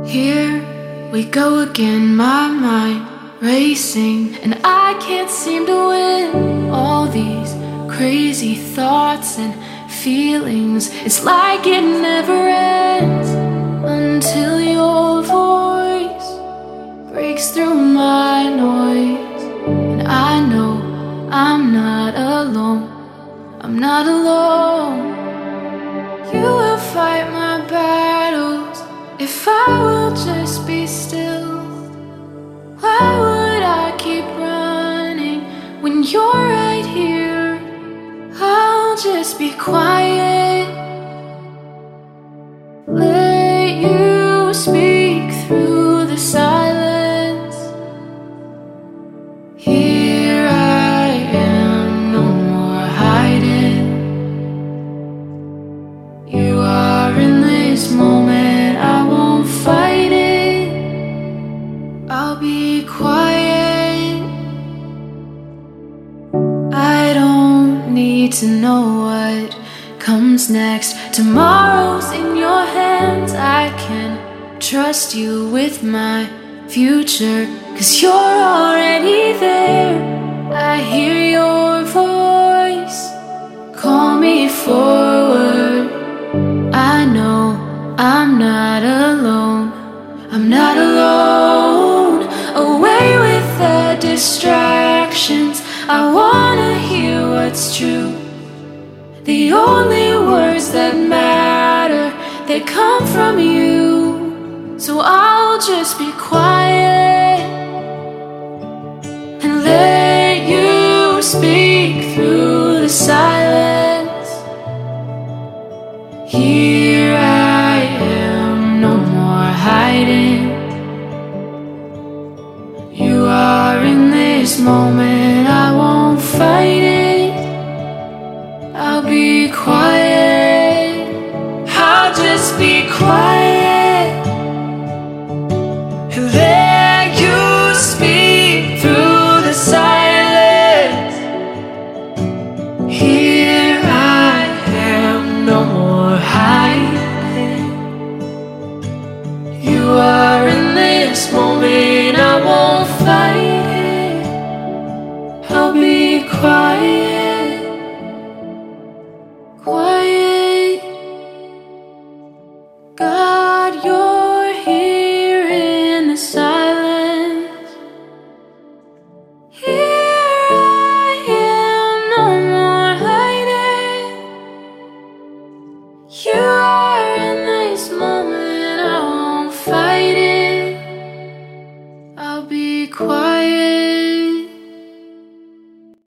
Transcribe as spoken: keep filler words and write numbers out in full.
Here we go again, my mind racing, and I can't seem to win. All these crazy thoughts and feelings, it's like it never ends until your voice breaks through my noise. And I know I'm not alone, I'm not alone. You will fight my battles if I will just be still. Why would I keep running when you're right here? I'll just be quiet, let you speak through the silence. Here I am, no more hiding. You are in this moment, I won't fight it. I'll be quiet. I don't need to know what comes next. Tomorrow's in your hands, I can trust you with my future, 'cause you're already there. I hear your voice, call me forward. I know I'm not alone, I'm not alone. Away with the distractions, I wanna hear what's true. The only words that matter, they come from you. So I'll just be quiet and let you speak through the silence. Here I am, no more hiding. You are in this moment, I won't fight it. I'll be quiet, I'll just be quiet and let you speak through the silence. Here I am, no more hiding. You are in this moment, I won't fight it. I'll be quiet, quiet. God, you're here in the silence. Here I am, no more hiding. You are in this moment, I won't fight it. I'll be quiet.